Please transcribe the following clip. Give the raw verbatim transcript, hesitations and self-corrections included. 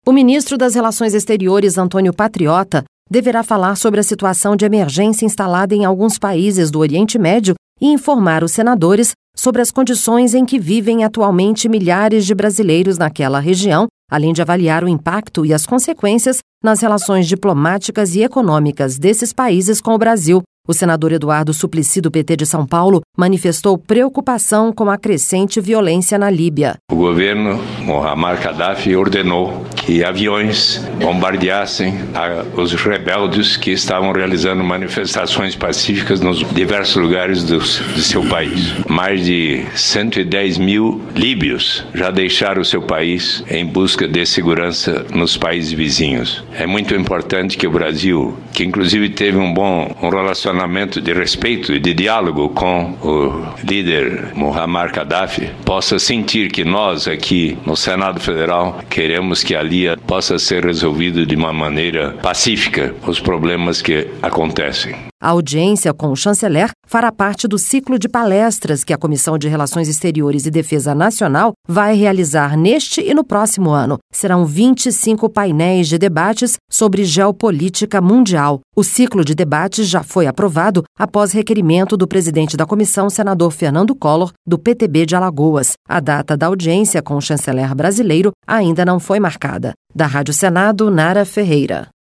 O ministro das Relações Exteriores, Antônio Patriota, deverá falar sobre a situação de emergência instalada em alguns países do Oriente Médio e informar os senadores sobre as condições em que vivem atualmente milhares de brasileiros naquela região, além de avaliar o impacto e as consequências nas relações diplomáticas e econômicas desses países com o Brasil. O senador Eduardo Suplicy, do P T de São Paulo, manifestou preocupação com a crescente violência na Líbia. O governo Muammar Gaddafi ordenou que aviões bombardeassem os rebeldes que estavam realizando manifestações pacíficas nos diversos lugares do, do seu país. Mais de cento e dez mil líbios já deixaram o seu país em busca de segurança nos países vizinhos. É muito importante que o Brasil, que inclusive teve um bom um relacionamento de respeito e de diálogo com o líder Muammar Gaddafi, possa sentir que nós aqui no Senado Federal queremos que ali possa ser resolvido de uma maneira pacífica os problemas que acontecem. A audiência com o chanceler fará parte do ciclo de palestras que a Comissão de Relações Exteriores e Defesa Nacional vai realizar neste e no próximo ano. Serão vinte e cinco painéis de debates sobre geopolítica mundial. O ciclo de debates já foi aprovado após requerimento do presidente da comissão, senador Fernando Collor, do P T B de Alagoas. A data da audiência com o chanceler brasileiro ainda não foi marcada. Da Rádio Senado, Nara Ferreira.